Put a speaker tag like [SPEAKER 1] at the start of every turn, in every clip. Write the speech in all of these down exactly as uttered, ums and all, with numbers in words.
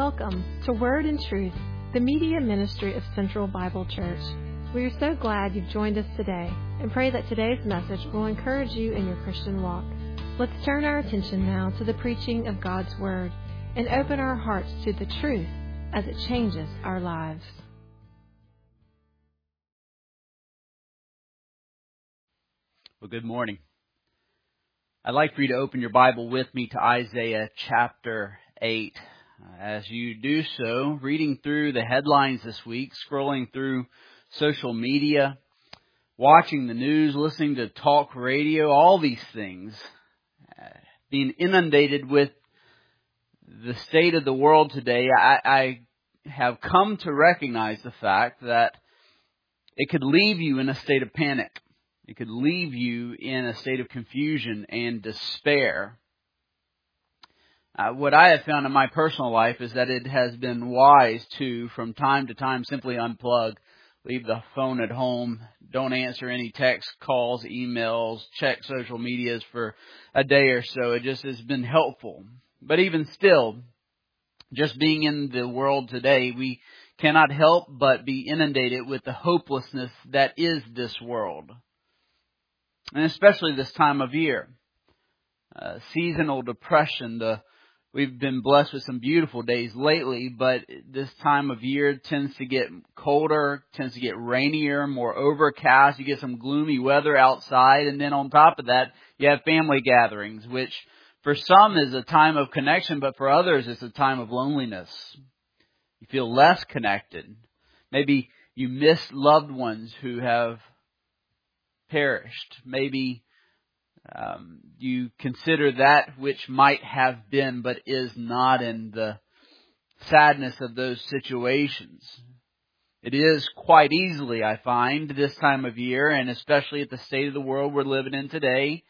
[SPEAKER 1] Welcome to Word and Truth, the media ministry of Central Bible Church. We are so glad you've joined us today and pray that today's message will encourage you in your Christian walk. Let's turn our attention now to the preaching of God's Word and open our hearts to the truth as it changes our lives.
[SPEAKER 2] Well, good morning. I'd like for you to open your Bible with me to Isaiah chapter eight. As you do so, reading through the headlines this week, scrolling through social media, watching the news, listening to talk radio, all these things, uh, being inundated with the state of the world today, I, I have come to recognize the fact that it could leave you in a state of panic. It could leave you in a state of confusion and despair. Uh, what I have found in my personal life is that it has been wise to, from time to time, simply unplug, leave the phone at home, don't answer any text calls, emails, check social medias for a day or so. It just has been helpful. But even still, just being in the world today, we cannot help but be inundated with the hopelessness that is this world. And especially this time of year. Uh, seasonal depression, the We've been blessed with some beautiful days lately, but this time of year tends to get colder, tends to get rainier, more overcast. You get some gloomy weather outside, and then on top of that, you have family gatherings, which for some is a time of connection, but for others it's a time of loneliness. You feel less connected. Maybe you miss loved ones who have perished. Maybe Um, you consider that which might have been but is not, in the sadness of those situations. It is quite easily, I find, this time of year, and especially at the state of the world we're living in today,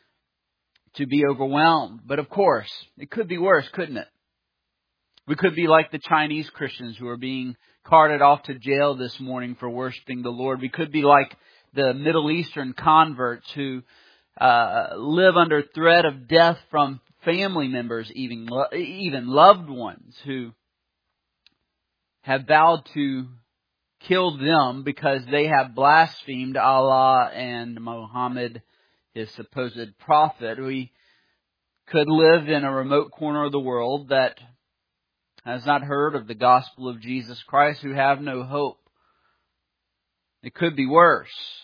[SPEAKER 2] to be overwhelmed. But of course, it could be worse, couldn't it? We could be like the Chinese Christians who are being carted off to jail this morning for worshiping the Lord. We could be like the Middle Eastern converts who Uh, live under threat of death from family members, even even loved ones who have vowed to kill them because they have blasphemed Allah and Muhammad, his supposed prophet. We could live in a remote corner of the world that has not heard of the gospel of Jesus Christ, who have no hope. It could be worse.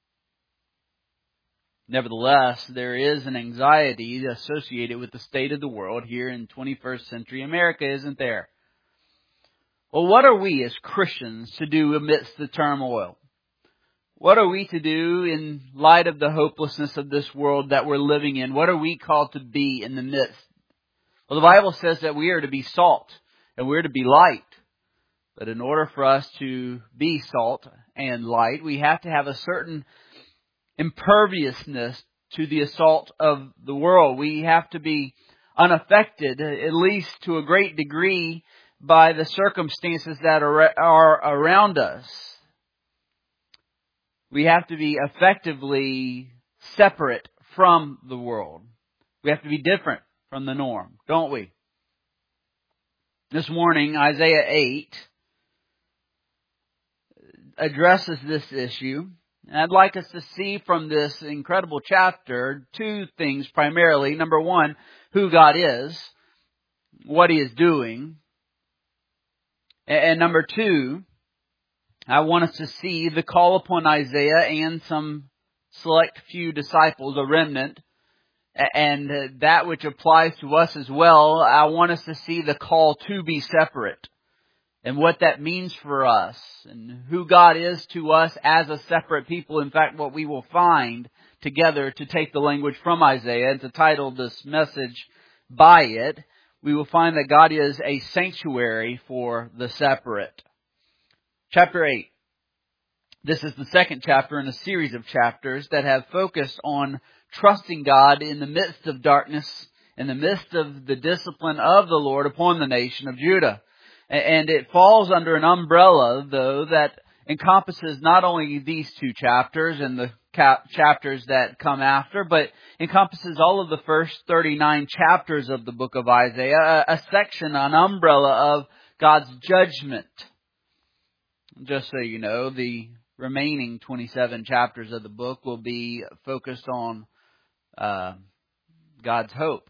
[SPEAKER 2] Nevertheless, there is an anxiety associated with the state of the world here in twenty-first century America, isn't there? Well, what are we as Christians to do amidst the turmoil? What are we to do in light of the hopelessness of this world that we're living in? What are we called to be in the midst? Well, the Bible says that we are to be salt and we're to be light. But in order for us to be salt and light, we have to have a certain imperviousness to the assault of the world. We have to be unaffected, at least to a great degree, by the circumstances that are, are around us. We have to be effectively separate from the world. We have to be different from the norm, don't we? This morning, Isaiah eight addresses this issue. And I'd like us to see from this incredible chapter two things primarily. Number one, who God is, what He is doing. And number two, I want us to see the call upon Isaiah and some select few disciples, a remnant, and that which applies to us as well. I want us to see the call to be separate. And what that means for us, and who God is to us as a separate people. In fact, what we will find together, to take the language from Isaiah and to title this message by it, we will find that God is a sanctuary for the separate. Chapter eight. This is the second chapter in a series of chapters that have focused on trusting God in the midst of darkness, in the midst of the discipline of the Lord upon the nation of Judah. And it falls under an umbrella, though, that encompasses not only these two chapters and the cap- chapters that come after, but encompasses all of the first thirty-nine chapters of the book of Isaiah, a, a section, an umbrella of God's judgment. Just so you know, the remaining twenty-seven chapters of the book will be focused on uh, God's hope.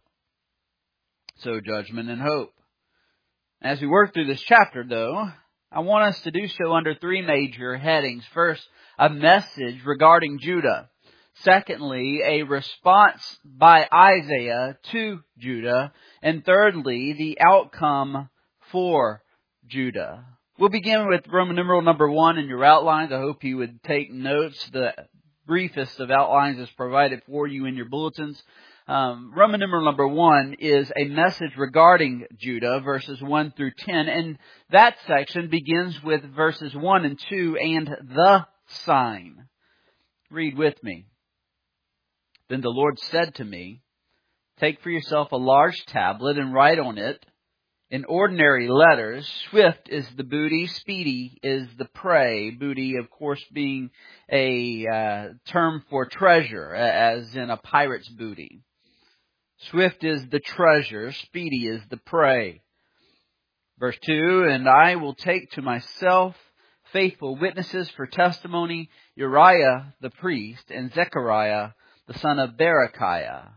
[SPEAKER 2] So judgment and hope. As we work through this chapter, though, I want us to do so under three major headings. First, a message regarding Judah. Secondly, a response by Isaiah to Judah. And thirdly, the outcome for Judah. We'll begin with Roman numeral number one in your outlines. I hope you would take notes. The briefest of outlines is provided for you in your bulletins. Um, Roman numeral number one is a message regarding Judah, verses one through ten. And that section begins with verses one and two and the sign. Read with me. Then the Lord said to me, take for yourself a large tablet and write on it in ordinary letters, swift is the booty, speedy is the prey. Booty, of course, being a uh, term for treasure, as in a pirate's booty. Swift is the treasure, speedy is the prey. Verse two, and I will take to myself faithful witnesses for testimony, Uriah the priest and Zechariah the son of Berechiah.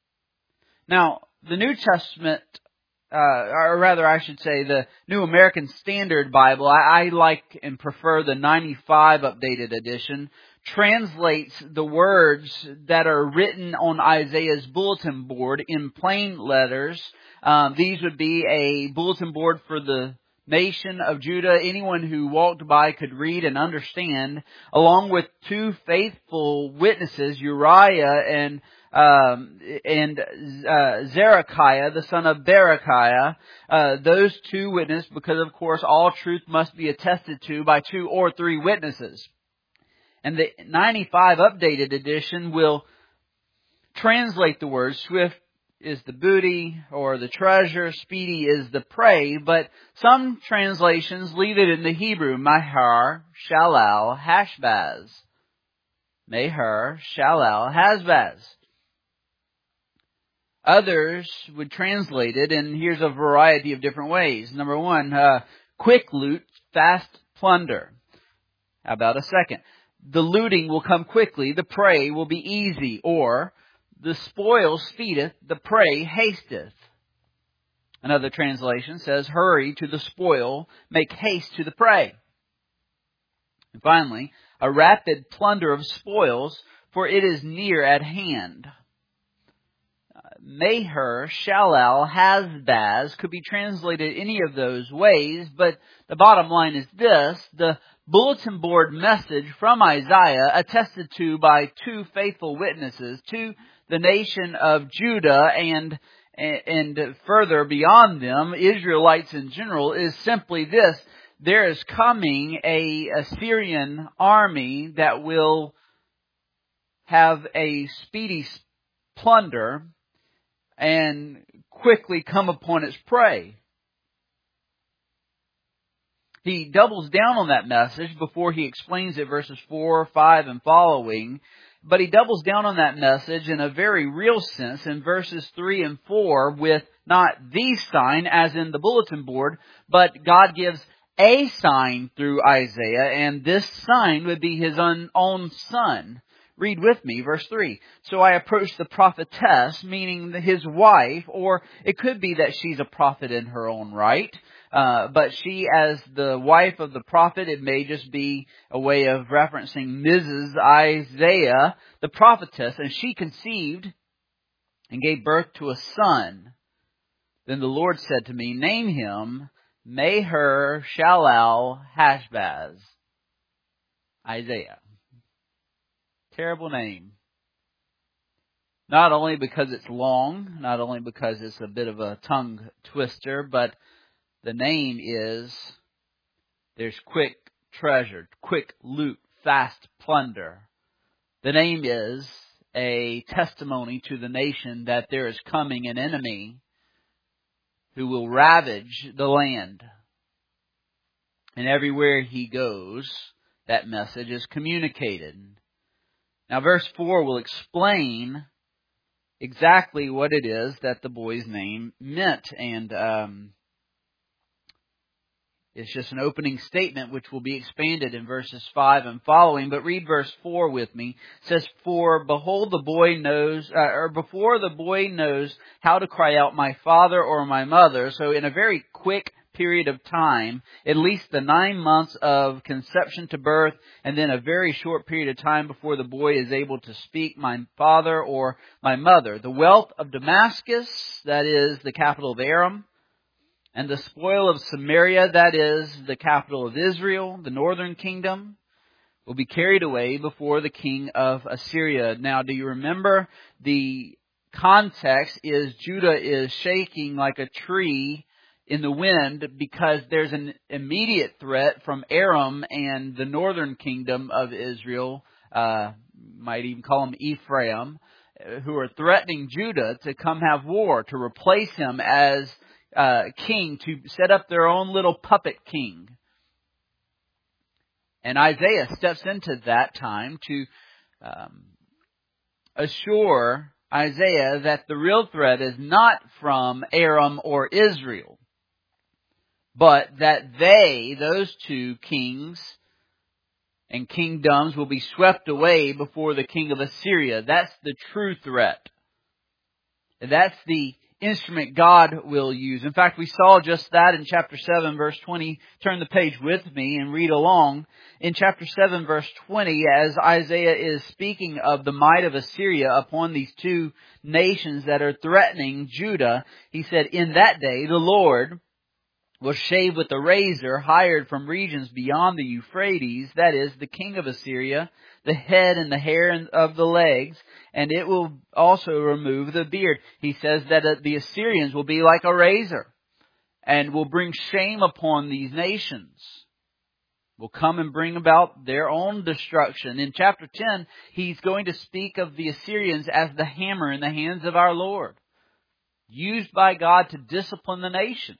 [SPEAKER 2] Now, the New Testament, uh, or rather I should say the New American Standard Bible, I, I like and prefer the ninety-five updated edition, translates the words that are written on Isaiah's bulletin board in plain letters. Um, these would be a bulletin board for the nation of Judah. Anyone who walked by could read and understand, along with two faithful witnesses, Uriah and um, and uh, Zechariah, the son of Berechiah. Uh, those two witnesses, because of course all truth must be attested to by two or three witnesses. And the ninety-five updated edition will translate the words, swift is the booty or the treasure, speedy is the prey, but some translations leave it in the Hebrew, Maher, Shalal, Hashbaz. Maher, Shalal, Hashbaz. Others would translate it, and here's a variety of different ways. Number one, uh, quick loot, fast plunder. How about a second? The looting will come quickly, the prey will be easy, or the spoil speedeth, the prey hasteth. Another translation says, hurry to the spoil, make haste to the prey. And finally, a rapid plunder of spoils, for it is near at hand. Maher, Shalal, Hashbaz could be translated any of those ways, but the bottom line is this: the bulletin board message from Isaiah, attested to by two faithful witnesses to the nation of Judah and and further beyond them, Israelites in general, is simply this: there is coming a Assyrian army that will have a speedy plunder and quickly come upon its prey. He doubles down on that message before he explains it, verses four, five, and following. But he doubles down on that message in a very real sense in verses three and four with not the sign, as in the bulletin board, but God gives a sign through Isaiah, and this sign would be his own, own son. Read with me, verse three. So I approached the prophetess, meaning his wife, or it could be that she's a prophet in her own right. Uh, but she, as the wife of the prophet, it may just be a way of referencing Missus Isaiah, the prophetess, and she conceived and gave birth to a son. Then the Lord said to me, name him Maher Shalal Hashbaz. Isaiah. Terrible name. Not only because it's long, not only because it's a bit of a tongue twister, but the name is, there's quick treasure, quick loot, fast plunder. The name is a testimony to the nation that there is coming an enemy who will ravage the land. And everywhere he goes, that message is communicated. Now, verse four will explain exactly what it is that the boy's name meant. And um, it's just an opening statement which will be expanded in verses five and following. But read verse four with me. It says, "For behold, the boy knows, uh, or before the boy knows how to cry out, my father or my mother." So in a very quick period of time, at least the nine months of conception to birth, and then a very short period of time before the boy is able to speak, my father or my mother. The wealth of Damascus, that is the capital of Aram, and the spoil of Samaria, that is the capital of Israel, the northern kingdom, will be carried away before the king of Assyria. Now, do you remember the context is Judah is shaking like a tree in the wind because there's an immediate threat from Aram and the northern kingdom of Israel, uh, might even call them Ephraim, who are threatening Judah to come have war, to replace him as uh, king, to set up their own little puppet king. And Isaiah steps into that time to um, assure Isaiah that the real threat is not from Aram or Israel, but that they, those two kings and kingdoms, will be swept away before the king of Assyria. That's the true threat. That's the instrument God will use. In fact, we saw just that in chapter seven, verse twenty. Turn the page with me and read along. In chapter seven, verse twenty, as Isaiah is speaking of the might of Assyria upon these two nations that are threatening Judah, he said, "In that day the Lord will shave with a razor hired from regions beyond the Euphrates, that is, the king of Assyria, the head and the hair of the legs, and it will also remove the beard." He says that the Assyrians will be like a razor and will bring shame upon these nations, will come and bring about their own destruction. In chapter ten, he's going to speak of the Assyrians as the hammer in the hands of our Lord, used by God to discipline the nation.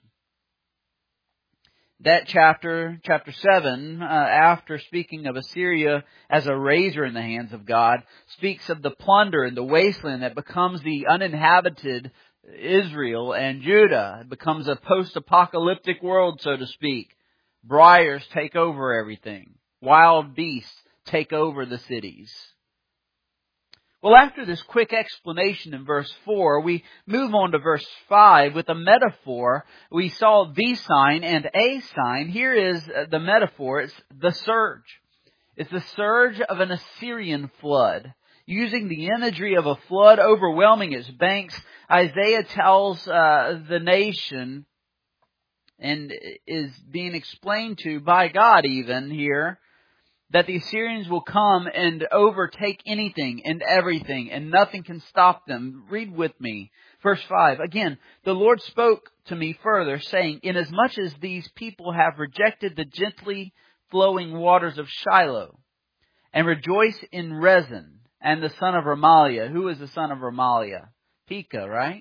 [SPEAKER 2] That chapter, chapter seven, uh, after speaking of Assyria as a razor in the hands of God, speaks of the plunder and the wasteland that becomes the uninhabited Israel and Judah. It becomes a post-apocalyptic world, so to speak. Briars take over everything. Wild beasts take over the cities. Well, after this quick explanation in verse four, we move on to verse five with a metaphor. We saw the sign and a sign. Here is the metaphor. It's the surge. It's the surge of an Assyrian flood. Using the imagery of a flood overwhelming its banks, Isaiah tells uh, the nation, and is being explained to by God even here, that the Assyrians will come and overtake anything and everything, and nothing can stop them. Read with me. Verse five. "Again, the Lord spoke to me further, saying, Inasmuch as these people have rejected the gently flowing waters of Shiloh, and rejoice in Rezin and the son of Remaliah." Who is the son of Remaliah? Pekah, right?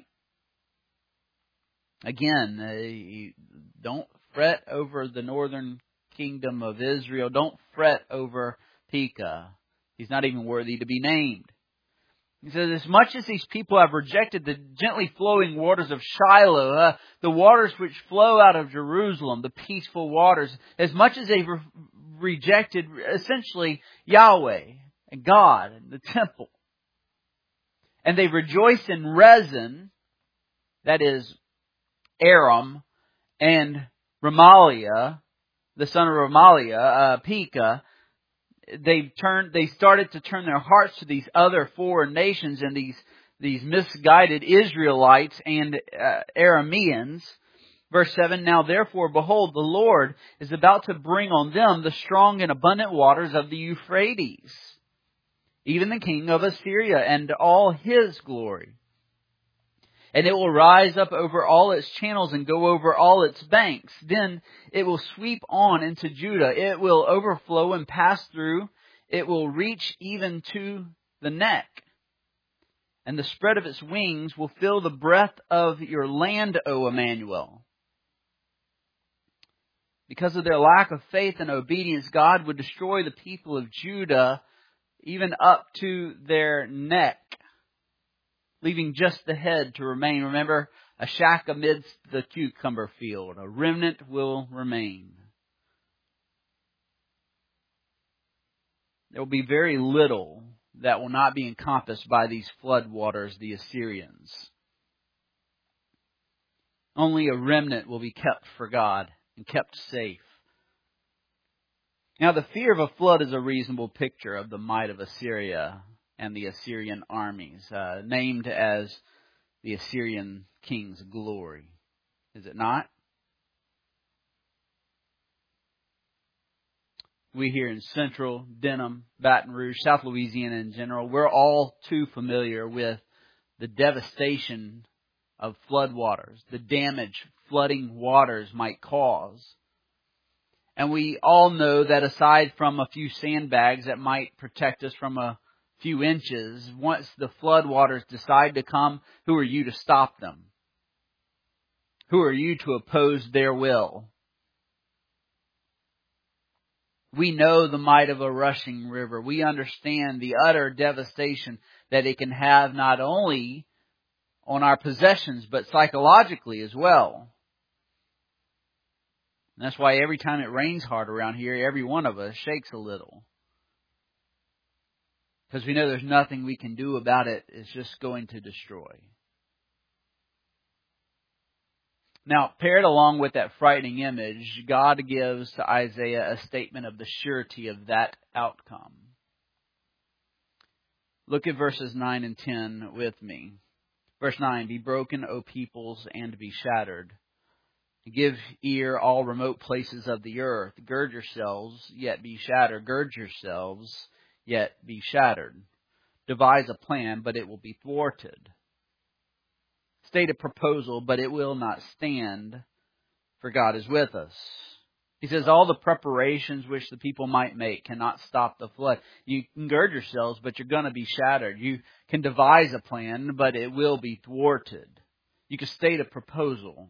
[SPEAKER 2] Again, uh, don't fret over the northern kingdom of Israel. Don't fret over Pekah. He's not even worthy to be named. He says, as much as these people have rejected the gently flowing waters of Shiloh, uh, the waters which flow out of Jerusalem, the peaceful waters, as much as they've re- rejected essentially Yahweh and God and the temple, and they rejoice in Rezin, that is Aram, and Remaliah, the son of Remaliah, uh, Pekah, they turned, they started to turn their hearts to these other foreign nations and these, these misguided Israelites and uh, Arameans. Verse seven, "Now therefore, behold, the Lord is about to bring on them the strong and abundant waters of the Euphrates, even the king of Assyria and all his glory. And it will rise up over all its channels and go over all its banks. Then it will sweep on into Judah. It will overflow and pass through. It will reach even to the neck. And the spread of its wings will fill the breadth of your land, O Emmanuel." Because of their lack of faith and obedience, God would destroy the people of Judah even up to their neck, leaving just the head to remain. Remember, a shack amidst the cucumber field. A remnant will remain. There will be very little that will not be encompassed by these flood waters, the Assyrians. Only a remnant will be kept for God and kept safe. Now, the fear of a flood is a reasonable picture of the might of Assyria and the Assyrian armies, uh, named as the Assyrian king's glory. Is it not? We here in Central, Denham, Baton Rouge, South Louisiana in general, we're all too familiar with the devastation of floodwaters, the damage flooding waters might cause. And we all know that aside from a few sandbags that might protect us from a few inches, once the floodwaters decide to come, who are you to stop them? Who are you to oppose their will? We know the might of a rushing river. We understand the utter devastation that it can have not only on our possessions, but psychologically as well. And that's why every time it rains hard around here, every one of us shakes a little. Because we know there's nothing we can do about it. It's just going to destroy. Now, paired along with that frightening image, God gives to Isaiah a statement of the surety of that outcome. Look at verses nine and ten with me. Verse nine, be broken, O peoples, and be shattered. Give ear, all remote places of the earth. Gird yourselves, yet be shattered. Gird yourselves, yet be shattered. Devise a plan, but it will be thwarted. State a proposal, but it will not stand, for God is with us. He says all the preparations which the people might make cannot stop the flood. You can gird yourselves, but you're going to be shattered. You can devise a plan, but it will be thwarted. You can state a proposal,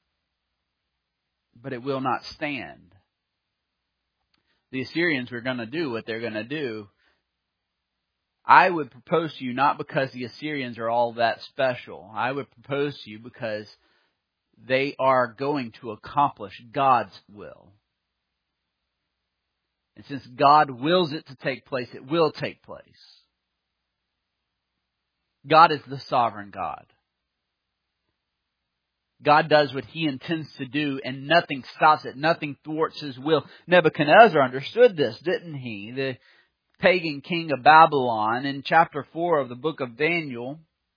[SPEAKER 2] but it will not stand. The Assyrians were going to do what they're going to do. I would propose to you not because the Assyrians are all that special. I would propose to you because they are going to accomplish God's will. And since God wills it to take place, it will take place. God is the sovereign God. God does what He intends to do, and nothing stops it. Nothing thwarts His will. Nebuchadnezzar understood this, didn't he? The pagan king of Babylon in chapter four of the book of Daniel.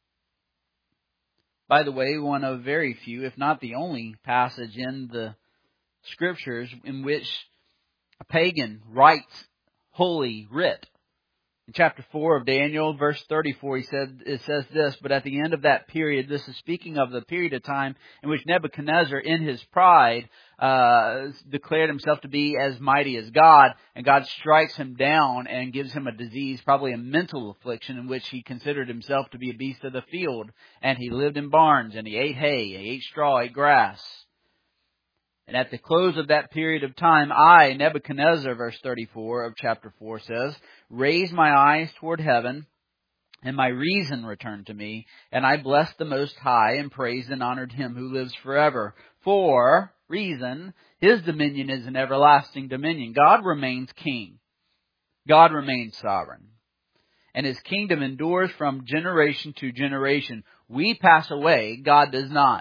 [SPEAKER 2] By the way, one of very few, if not the only passage in the Scriptures in which a pagan writes holy writ. In chapter four of Daniel, verse thirty-four, he said, it says this, but at the end of that period, this is speaking of the period of time in which Nebuchadnezzar, in his pride, uh, declared himself to be as mighty as God, and God strikes him down and gives him a disease, probably a mental affliction, in which he considered himself to be a beast of the field, and he lived in barns, and he ate hay, he ate straw, ate grass. And at the close of that period of time, I, Nebuchadnezzar, verse thirty-four of chapter four says, raised my eyes toward heaven, and my reason returned to me, and I blessed the Most High, and praised and honored Him who lives forever. For, reason, His dominion is an everlasting dominion. God remains king. God remains sovereign. And His kingdom endures from generation to generation. We pass away, God does not.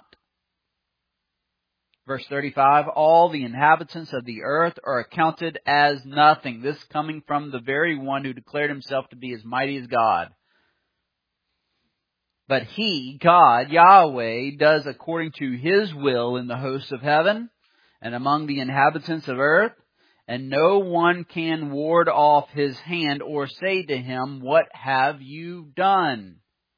[SPEAKER 2] Verse thirty-five, all the inhabitants of the earth are accounted as nothing. This coming from the very one who declared Himself to be as mighty as God. But He, God, Yahweh, does according to His will in the hosts of heaven and among the inhabitants of earth. And no one can ward off His hand or say to Him, what have you done?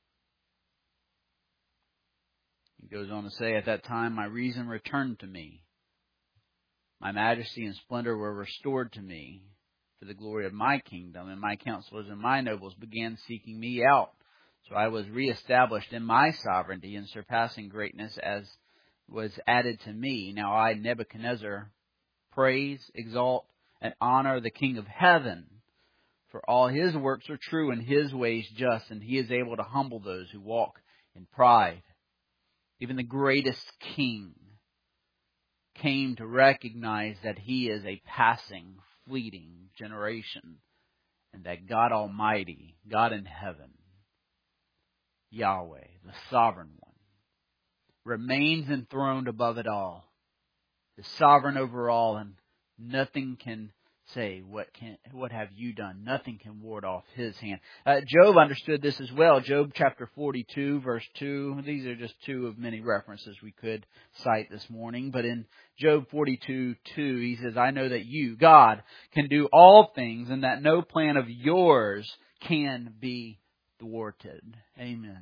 [SPEAKER 2] He goes on to say, at that time my reason returned to me. My majesty and splendor were restored to me for the glory of my kingdom, and my counselors and my nobles began seeking me out. So I was reestablished in my sovereignty, and surpassing greatness as was added to me. Now I, Nebuchadnezzar, praise, exalt, and honor the King of heaven. For all His works are true and His ways just, and He is able to humble those who walk in pride. Even the greatest king came to recognize that he is a passing, fleeting generation, and that God Almighty, God in heaven, Yahweh, the sovereign one, remains enthroned above it all, is sovereign over all, and nothing can say, what can, what have you done? Nothing can ward off His hand. Uh, Job understood this as well. Job chapter forty-two, verse two. These are just two of many references we could cite this morning. But in Job forty-two, two, he says, I know that you, God, can do all things, and that no plan of yours can be thwarted. Amen.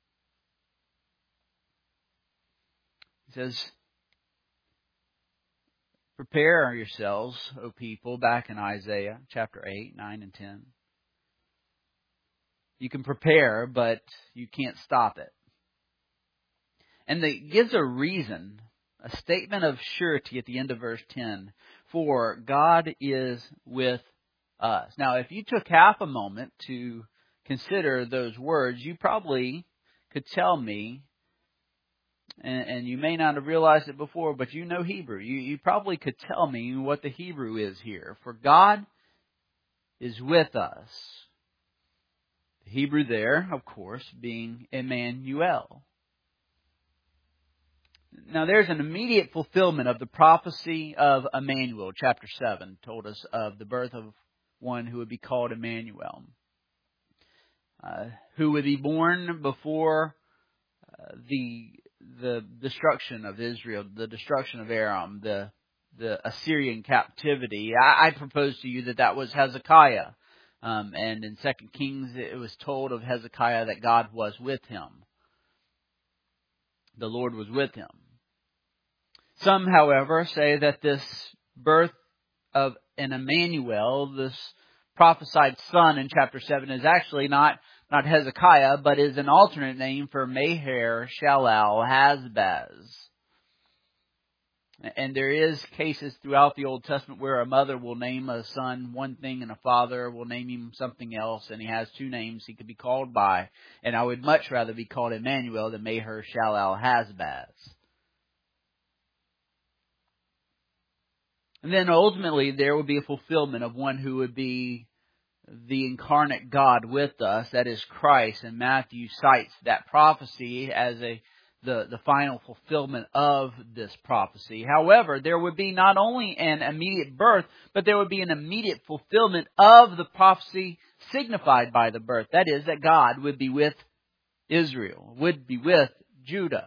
[SPEAKER 2] He says, prepare yourselves, O people, back in Isaiah chapter eight, nine, and ten. You can prepare, but you can't stop it. And it gives a reason, a statement of surety at the end of verse ten, for God is with us. Now, if you took half a moment to consider those words, you probably could tell me, And, and you may not have realized it before, but you know Hebrew. You, you probably could tell me what the Hebrew is here. For God is with us. The Hebrew there, of course, being Emmanuel. Now there's an immediate fulfillment of the prophecy of Emmanuel. Chapter seven told us of the birth of one who would be called Emmanuel. Uh, who would be born before uh, the... the destruction of Israel, the destruction of Aram, the the Assyrian captivity. I, I propose to you that that was Hezekiah. Um, and in Second Kings, it was told of Hezekiah that God was with him. The Lord was with him. Some, however, say that this birth of an Emmanuel, this prophesied son in chapter seven, is actually not Not Hezekiah, but is an alternate name for Maher Shalal Hazbaz. And there is cases throughout the Old Testament where a mother will name a son one thing and a father will name him something else, and he has two names he could be called by. And I would much rather be called Emmanuel than Maher Shalal Hazbaz. And then ultimately there will be a fulfillment of one who would be the incarnate God with us, that is Christ, and Matthew cites that prophecy as a the, the final fulfillment of this prophecy. However, there would be not only an immediate birth, but there would be an immediate fulfillment of the prophecy signified by the birth. That is, that God would be with Israel, would be with Judah.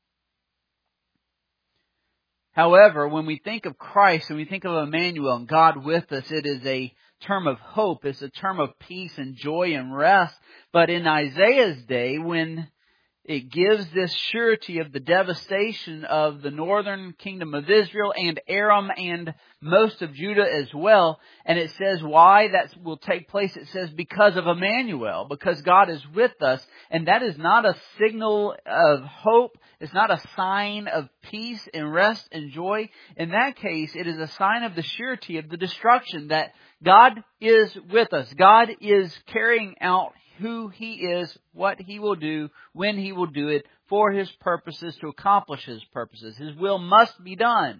[SPEAKER 2] However, when we think of Christ and we think of Emmanuel and God with us, it is a term of hope. It's a term of peace and joy and rest. But in Isaiah's day, when it gives this surety of the devastation of the northern kingdom of Israel and Aram and most of Judah as well, and it says why that will take place, it says because of Emmanuel, because God is with us, and that is not a signal of hope. It's not a sign of peace and rest and joy. In that case, it is a sign of the surety of the destruction, that God is with us. God is carrying out who He is, what He will do, when He will do it, for His purposes, to accomplish His purposes. His will must be done.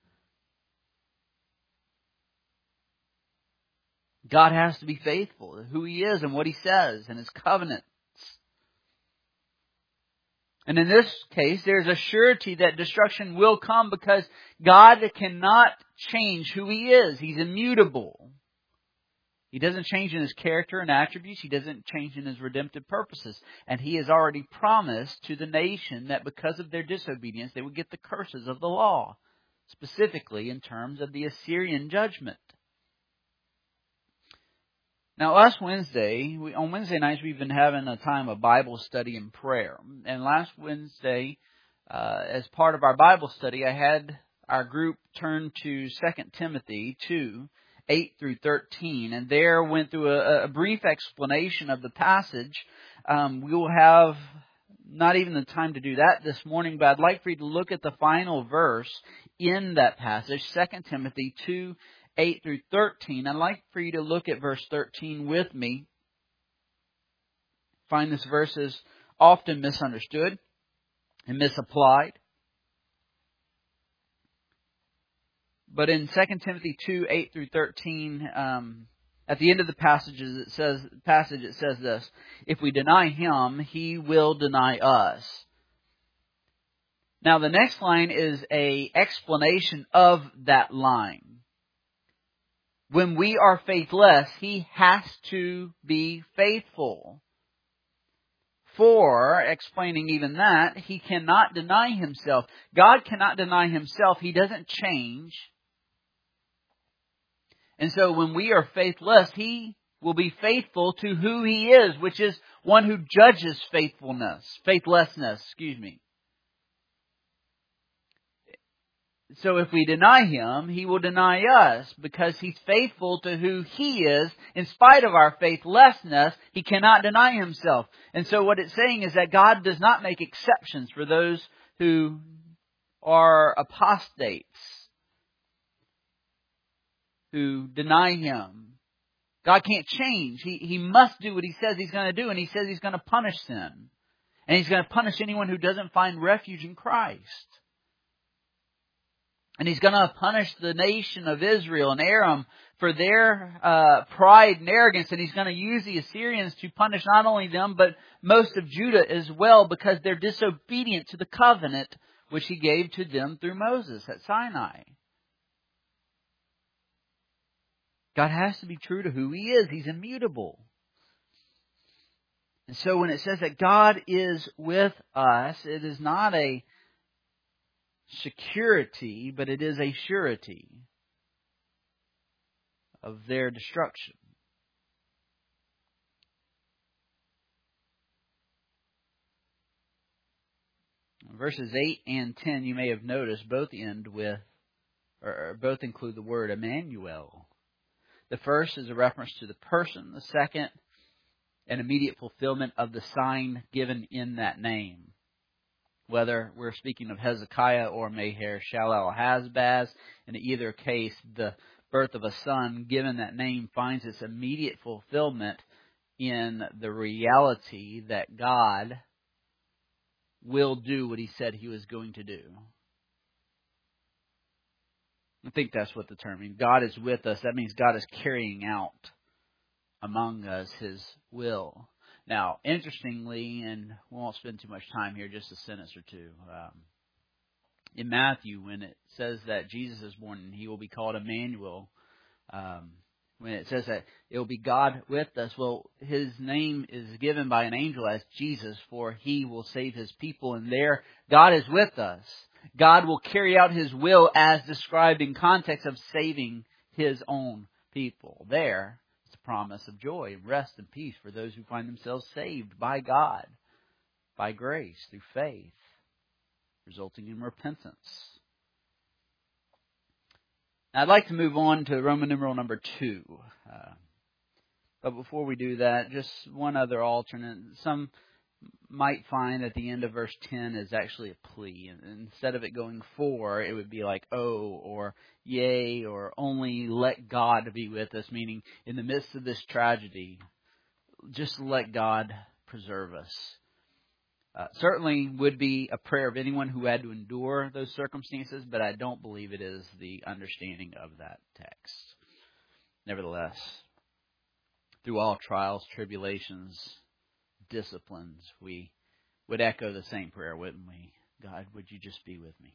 [SPEAKER 2] God has to be faithful to who He is and what He says and His covenants. And in this case, there's a surety that destruction will come because God cannot change who He is. He's immutable. He doesn't change in His character and attributes. He doesn't change in His redemptive purposes. And He has already promised to the nation that because of their disobedience, they would get the curses of the law, specifically in terms of the Assyrian judgment. Now, last Wednesday, we, on Wednesday nights, we've been having a time of Bible study and prayer. And last Wednesday, uh, as part of our Bible study, I had our group turn to Second Timothy two, eight through thirteen. And there went through a, a brief explanation of the passage. Um, we will have not even the time to do that this morning, but I'd like for you to look at the final verse in that passage, Second Timothy two, eight through thirteen. I'd like for you to look at verse thirteen with me. I find this verse is often misunderstood and misapplied. But in Second Timothy two, eight through thirteen, um, at the end of the passages, it says, passage, it says this: if we deny Him, He will deny us. Now, the next line is a explanation of that line. When we are faithless, He has to be faithful. For, explaining even that, He cannot deny Himself. God cannot deny Himself. He doesn't change. And so when we are faithless, He will be faithful to who He is, which is one who judges faithfulness, faithlessness, excuse me. So if we deny Him, He will deny us because He's faithful to who He is. In spite of our faithlessness, He cannot deny Himself. And so what it's saying is that God does not make exceptions for those who are apostates, who deny Him. God can't change. He, he must do what He says He's going to do, and He says He's going to punish sin. And He's going to punish anyone who doesn't find refuge in Christ. And He's going to punish the nation of Israel and Aram for their uh, pride and arrogance. And He's going to use the Assyrians to punish not only them, but most of Judah as well, because they're disobedient to the covenant which He gave to them through Moses at Sinai. God has to be true to who He is. He's immutable. And so when it says that God is with us, it is not a security, but it is a surety of their destruction. Verses eight and ten, you may have noticed, both end with, or both include the word Emmanuel. The first is a reference to the person. The second, an immediate fulfillment of the sign given in that name. Whether we're speaking of Hezekiah or Maher-shalal-Hash-baz, in either case, the birth of a son given that name finds its immediate fulfillment in the reality that God will do what He said He was going to do. I think that's what the term means. God is with us. That means God is carrying out among us His will. Now, interestingly, and we won't spend too much time here, just a sentence or two. Um, in Matthew, when it says that Jesus is born and He will be called Emmanuel, um, when it says that it will be God with us, well, His name is given by an angel as Jesus, for He will save His people. And there, God is with us. God will carry out His will as described in context of saving His own people. There, it's a promise of joy and rest and peace for those who find themselves saved by God, by grace, through faith, resulting in repentance. Now, I'd like to move on to Roman numeral number two. Uh, but before we do that, just one other alternate. Some might find at the end of verse ten is actually a plea. And instead of it going for, it would be like, oh, or yea, or only let God be with us, meaning in the midst of this tragedy, just let God preserve us. Uh, certainly would be a prayer of anyone who had to endure those circumstances, but I don't believe it is the understanding of that text. Nevertheless, through all trials, tribulations, disciplines, we would echo the same prayer, wouldn't we? God, would you just be with me?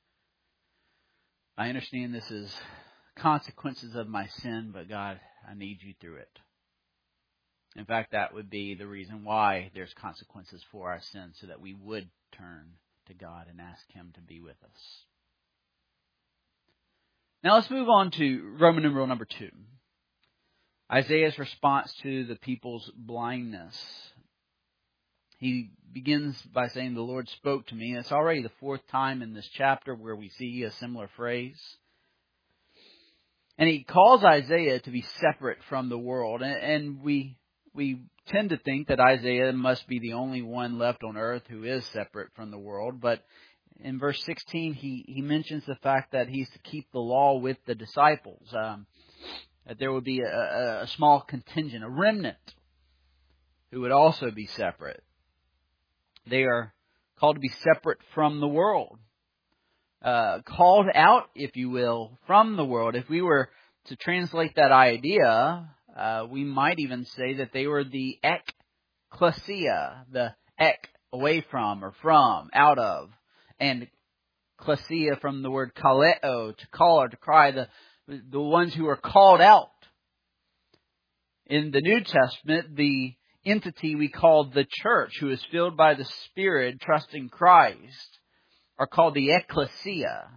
[SPEAKER 2] I understand this is consequences of my sin, but God, I need you through it. In fact, that would be the reason why there's consequences for our sins, so that we would turn to God and ask Him to be with us. Now let's move on to Roman numeral number two. Isaiah's response to the people's blindness. He begins by saying, the Lord spoke to me. It's already the fourth time in this chapter where we see a similar phrase. And he calls Isaiah to be separate from the world. And we we tend to think that Isaiah must be the only one left on earth who is separate from the world. But in verse sixteen, he, he mentions the fact that he's to keep the law with the disciples. Um, that there would be a, a small contingent, a remnant, who would also be separate. They are called to be separate from the world. Uh, called out, if you will, from the world. If we were to translate that idea, uh, we might even say that they were the ekklesia, the ek, away from or from, out of, and klesia from the word kaleo, to call or to cry, the, the ones who are called out. In the New Testament, the entity we call the church, who is filled by the Spirit, trusting Christ, are called the ekklesia.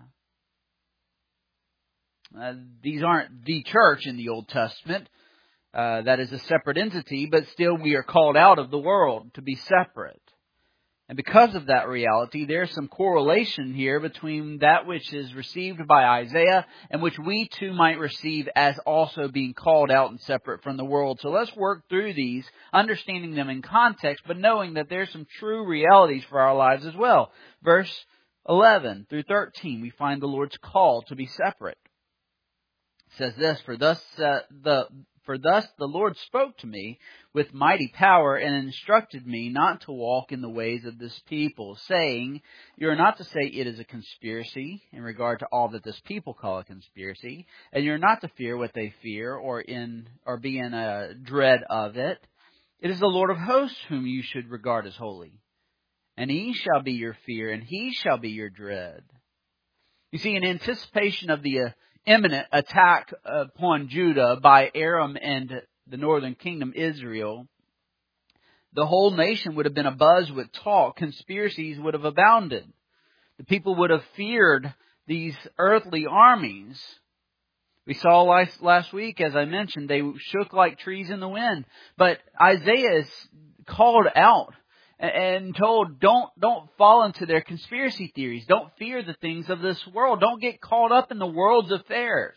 [SPEAKER 2] Uh, these aren't the church in the Old Testament. Uh, that is a separate entity, but still we are called out of the world to be separate. And because of that reality, there's some correlation here between that which is received by Isaiah and which we too might receive as also being called out and separate from the world. So let's work through these, understanding them in context, but knowing that there's some true realities for our lives as well. Verse eleven through thirteen, we find the Lord's call to be separate. It says this, For thus uh, the For thus the Lord spoke to me with mighty power and instructed me not to walk in the ways of this people, saying, You are not to say it is a conspiracy in regard to all that this people call a conspiracy, and you are not to fear what they fear or in or be in a dread of it. It is the Lord of hosts whom you should regard as holy, and He shall be your fear, and He shall be your dread. You see, in anticipation of the uh, imminent attack upon Judah by Aram and the northern kingdom, Israel, the whole nation would have been abuzz with talk. Conspiracies would have abounded. The people would have feared these earthly armies. We saw last, last week, as I mentioned, they shook like trees in the wind. But Isaiah is called out and told, don't, don't fall into their conspiracy theories. Don't fear the things of this world. Don't get caught up in the world's affairs.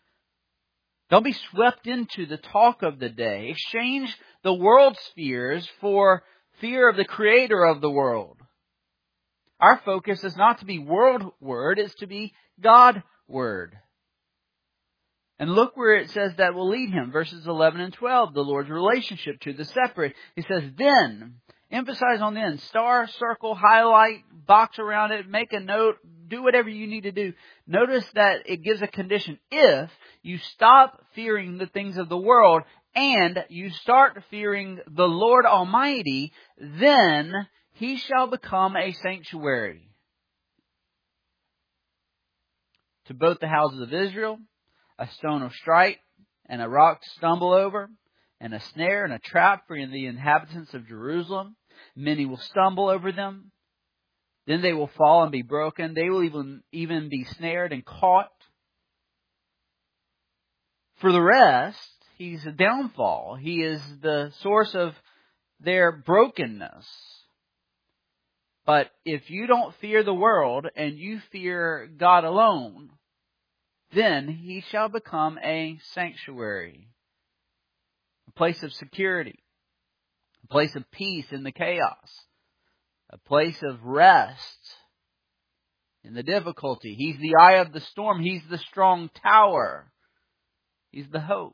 [SPEAKER 2] Don't be swept into the talk of the day. Exchange the world's fears for fear of the Creator of the world. Our focus is not to be worldward, it's to be Godward. And look where it says that will lead him. Verses eleven and twelve, the Lord's relationship to the separate. He says, then... Emphasize on then. Star, circle, highlight, box around it, make a note, do whatever you need to do. Notice that it gives a condition. If you stop fearing the things of the world and you start fearing the Lord Almighty, then He shall become a sanctuary to both the houses of Israel, a stone of strife and a rock to stumble over, and a snare and a trap for the inhabitants of Jerusalem. Many will stumble over them. Then they will fall and be broken. They will even, even be snared and caught. For the rest, He's a downfall. He is the source of their brokenness. But if you don't fear the world and you fear God alone, then He shall become a sanctuary. A place of security, a place of peace in the chaos, a place of rest in the difficulty. He's the eye of the storm. He's the strong tower. He's the hope.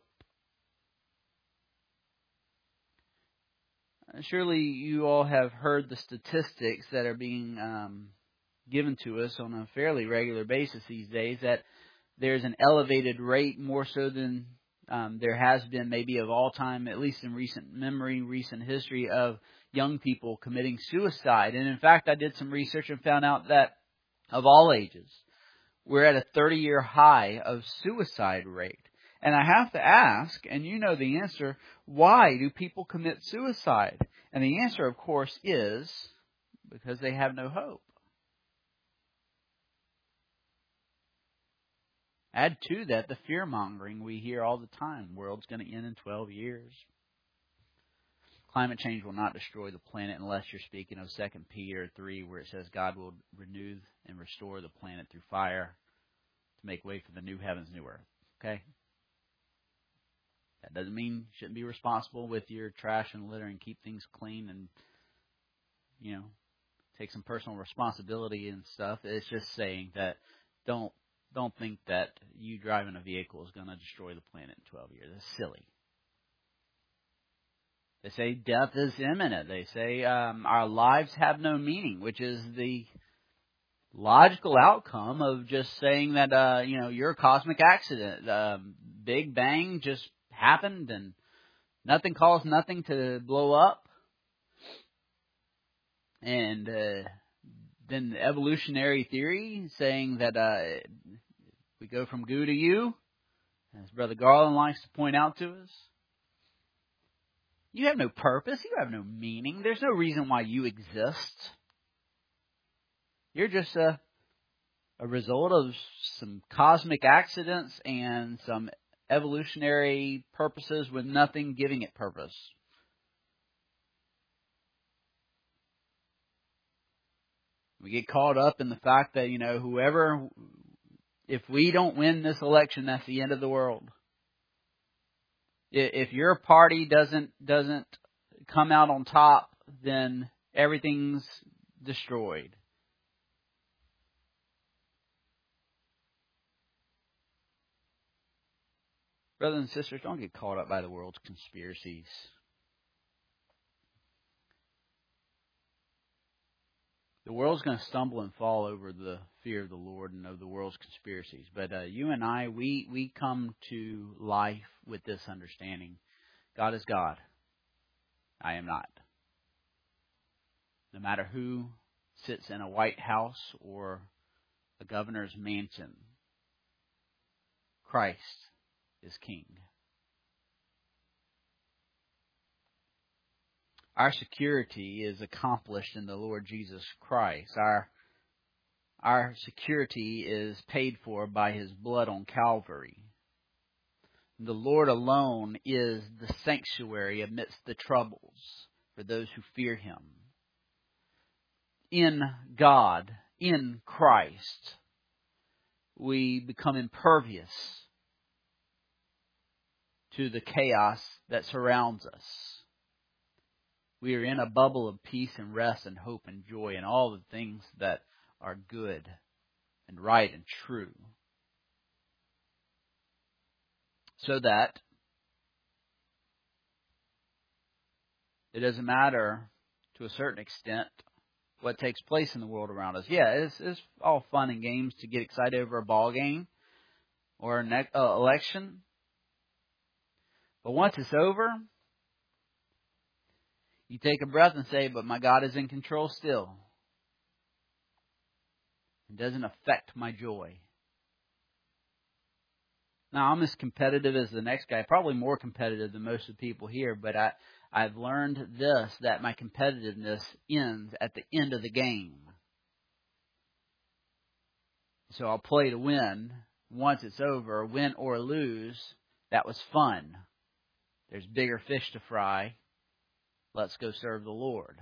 [SPEAKER 2] Surely you all have heard the statistics that are being um, given to us on a fairly regular basis these days, that there's an elevated rate, more so than Um, there has been maybe of all time, at least in recent memory, recent history, of young people committing suicide. And in fact, I did some research and found out that of all ages, we're at a thirty-year high of suicide rate. And I have to ask, and you know the answer, why do people commit suicide? And the answer, of course, is because they have no hope. Add to that the fear-mongering we hear all the time. World's going to end in twelve years. Climate change will not destroy the planet unless you're speaking of Second Peter three, where it says God will renew and restore the planet through fire to make way for the new heavens, new earth. Okay? That doesn't mean you shouldn't be responsible with your trash and litter and keep things clean and, you know, take some personal responsibility and stuff. It's just saying that don't don't think that you driving a vehicle is going to destroy the planet in twelve years. That's silly. They say death is imminent. They say um, our lives have no meaning, which is the logical outcome of just saying that, uh, you know, you're a cosmic accident. Um, Big Bang just happened and nothing caused nothing to blow up. And uh, then the evolutionary theory saying that uh, we go from goo to you, as Brother Garland likes to point out to us. You have no purpose. You have no meaning. There's no reason why you exist. You're just a, a result of some cosmic accidents and some evolutionary purposes with nothing giving it purpose. We get caught up in the fact that, you know, whoever, if we don't win this election, that's the end of the world. If your party doesn't doesn't come out on top, then everything's destroyed. Brothers and sisters, don't get caught up by the world's conspiracies. The world's going to stumble and fall over the fear of the Lord and of the world's conspiracies. But uh, you and I, we, we come to life with this understanding. God is God. I am not. No matter who sits in a White House or a governor's mansion, Christ is King. Our security is accomplished in the Lord Jesus Christ. Our, our security is paid for by His blood on Calvary. The Lord alone is the sanctuary amidst the troubles for those who fear Him. In God, in Christ, we become impervious to the chaos that surrounds us. We are in a bubble of peace and rest and hope and joy and all the things that are good and right and true. So that it doesn't matter to a certain extent what takes place in the world around us. Yeah, it's, it's all fun and games to get excited over a ball game or an uh, election. But once it's over, you take a breath and say, but my God is in control still. It doesn't affect my joy. Now, I'm as competitive as the next guy, probably more competitive than most of the people here, but I, I've learned this, that my competitiveness ends at the end of the game. So I'll play to win. Once it's over, win or lose, that was fun. There's bigger fish to fry. Let's go serve the Lord.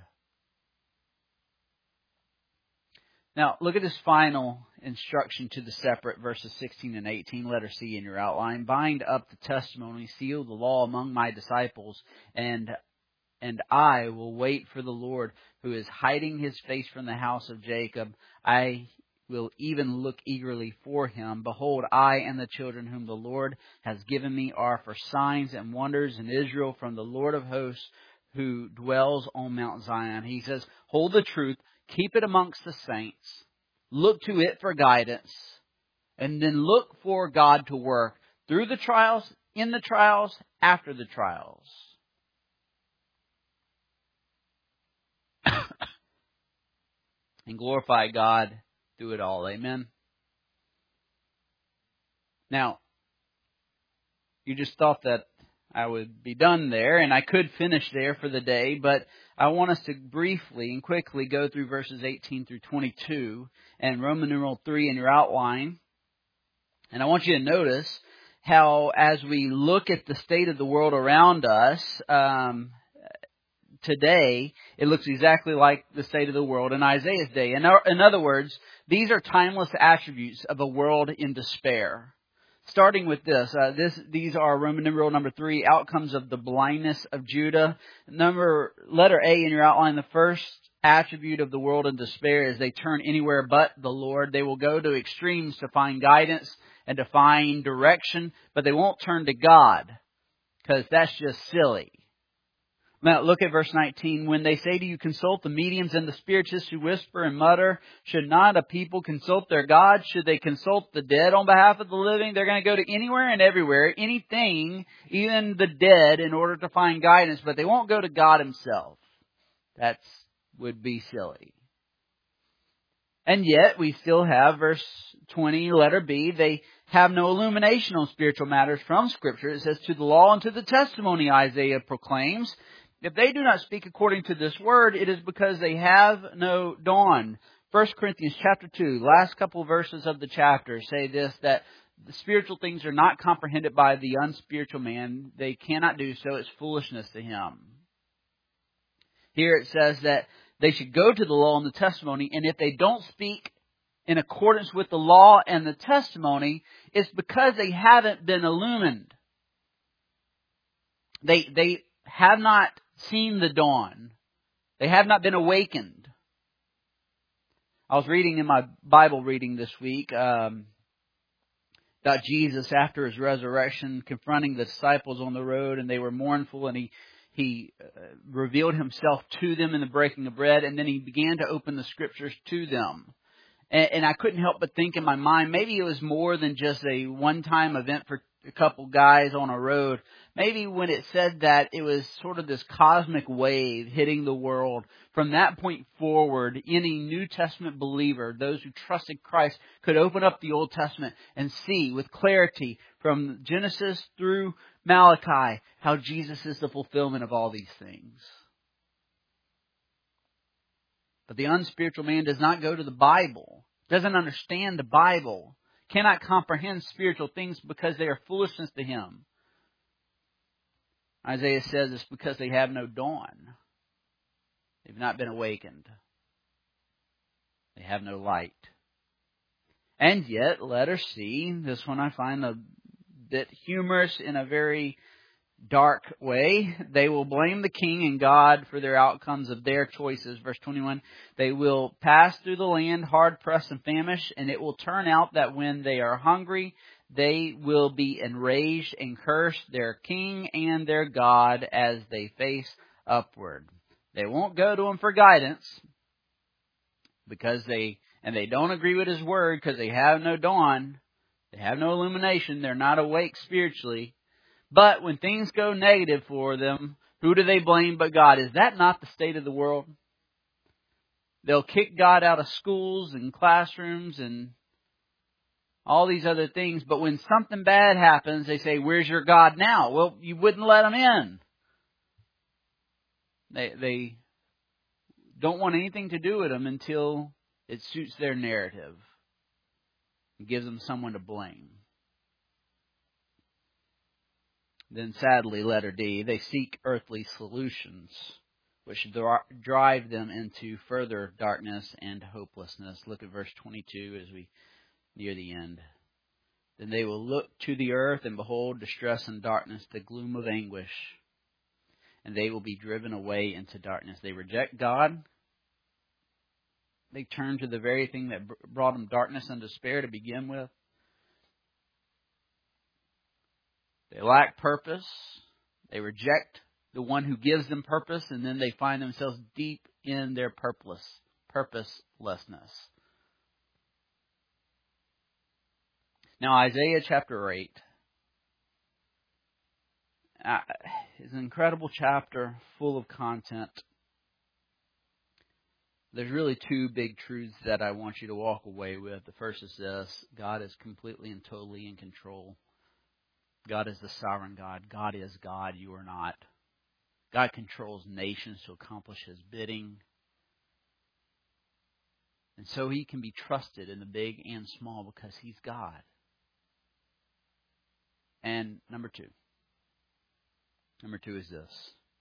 [SPEAKER 2] Now, look at this final instruction to the separate, verses sixteen and eighteen, letter C in your outline. Bind up the testimony, seal the law among my disciples, and and I will wait for the Lord, who is hiding His face from the house of Jacob. I will even look eagerly for Him. Behold, I and the children whom the Lord has given me are for signs and wonders in Israel from the Lord of hosts, who dwells on Mount Zion. He says, hold the truth, keep it amongst the saints, look to it for guidance, and then look for God to work through the trials, in the trials, after the trials. And glorify God through it all. Amen. Now, you just thought that I would be done there, and I could finish there for the day, but I want us to briefly and quickly go through verses eighteen through twenty-two and Roman numeral three in your outline. And I want you to notice how, as we look at the state of the world around us um, today, it looks exactly like the state of the world in Isaiah's day. In, in other words, these are timeless attributes of a world in despair. Starting with this, uh, this these are Roman numeral number three, outcomes of the blindness of Judah. Number letter A in your outline, the first attribute of the world in despair is they turn anywhere but the Lord. They will go to extremes to find guidance and to find direction, but they won't turn to God because that's just silly. Now look at verse nineteen. When they say to you, consult the mediums and the spiritists who whisper and mutter, should not a people consult their God? Should they consult the dead on behalf of the living? They're going to go to anywhere and everywhere, anything, even the dead, in order to find guidance, but they won't go to God Himself. That would be silly. And yet, we still have verse twenty, letter B, they have no illumination on spiritual matters from Scripture. It says, to the law and to the testimony, Isaiah proclaims. If they do not speak according to this word, it is because they have no dawn. First Corinthians chapter two, last couple of verses of the chapter say this, that the spiritual things are not comprehended by the unspiritual man. They cannot do so. It's foolishness to him. Here it says that they should go to the law and the testimony, and if they don't speak in accordance with the law and the testimony, it's because they haven't been illumined. They, they have not seen the dawn. They have not been awakened. I was reading in my Bible reading this week um, about Jesus after His resurrection, confronting the disciples on the road, and they were mournful, and He He uh, revealed Himself to them in the breaking of bread, and then He began to open the Scriptures to them. And, and I couldn't help but think in my mind, maybe it was more than just a one-time event for a couple guys on a road. Maybe when it said that, it was sort of this cosmic wave hitting the world. From that point forward, any New Testament believer, those who trusted Christ, could open up the Old Testament and see with clarity from Genesis through Malachi how Jesus is the fulfillment of all these things. But the unspiritual man does not go to the Bible, doesn't understand the Bible, cannot comprehend spiritual things because they are foolishness to him. Isaiah says it's because they have no dawn. They've not been awakened. They have no light. And yet, letter C, this one I find a bit humorous in a very dark way. They will blame the king and God for their outcomes of their choices. Verse twenty-one, they will pass through the land hard pressed and famished, and it will turn out that when they are hungry, they will be enraged and curse their king and their God as they face upward. They won't go to him for guidance because they, and they don't agree with his word because they have no dawn. They have no illumination. They're not awake spiritually. But when things go negative for them, who do they blame but God? Is that not the state of the world? They'll kick God out of schools and classrooms and all these other things. But when something bad happens, they say, where's your God now? Well, you wouldn't let him in. They, they don't want anything to do with him until it suits their narrative. It gives them someone to blame. Then sadly, letter D, they seek earthly solutions, which drive them into further darkness and hopelessness. Look at verse twenty-two as we near the end. Then they will look to the earth and behold distress and darkness, the gloom of anguish, and they will be driven away into darkness. They reject God. They turn to the very thing that brought them darkness and despair to begin with. They lack purpose. They reject the one who gives them purpose, and then they find themselves deep in their purpose, purposelessness. Now, Isaiah chapter eight uh, is an incredible chapter full of content. There's really two big truths that I want you to walk away with. The first is this: God is completely and totally in control. God is the sovereign God. God is God. You are not. God controls nations to accomplish His bidding. And so He can be trusted in the big and small because He's God. And number two. Number two is this.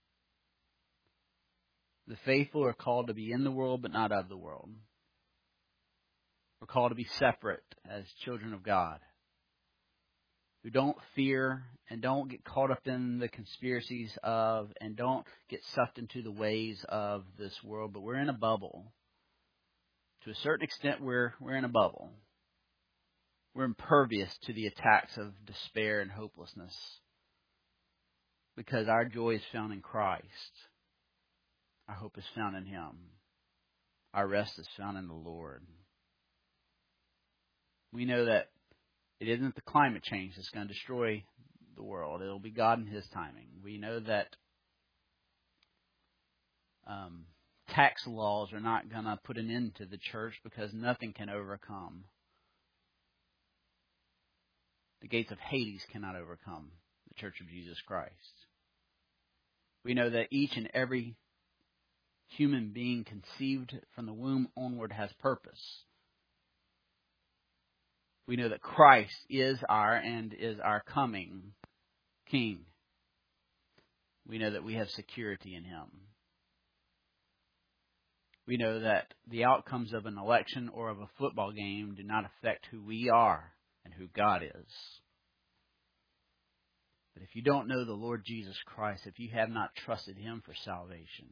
[SPEAKER 2] The faithful are called to be in the world, but not of the world. We're called to be separate as children of God. who don't fear and don't get caught up in the conspiracies of and don't get sucked into the ways of this world. But we're in a bubble. To a certain extent, we're we're in a bubble. We're impervious to the attacks of despair and hopelessness because our joy is found in Christ. Our hope is found in Him. Our rest is found in the Lord. We know that it isn't the climate change that's going to destroy the world. It'll be God in His timing. We know that um, tax laws are not going to put an end to the church because nothing can overcome. The gates of Hades cannot overcome the Church of Jesus Christ. We know that each and every human being conceived from the womb onward has purpose. We know that Christ is our and is our coming King. We know that we have security in Him. We know that the outcomes of an election or of a football game do not affect who we are and who God is. But if you don't know the Lord Jesus Christ, if you have not trusted Him for salvation,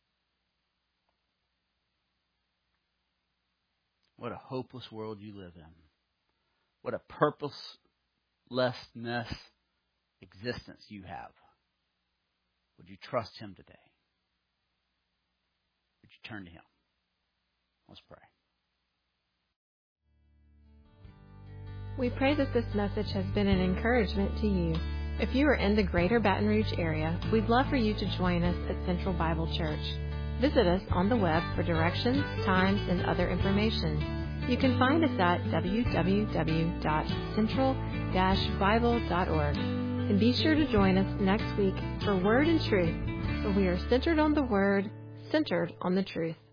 [SPEAKER 2] what a hopeless world you live in. What a purposelessness existence you have. Would you trust Him today? Would you turn to Him? Let's pray.
[SPEAKER 1] We pray that this message has been an encouragement to you. If you are in the greater Baton Rouge area, we'd love for you to join us at Central Bible Church. Visit us on the web for directions, times, and other information. You can find us at w w w dot central dash bible dot org. And be sure to join us next week for Word and Truth, where we are centered on the Word, centered on the truth.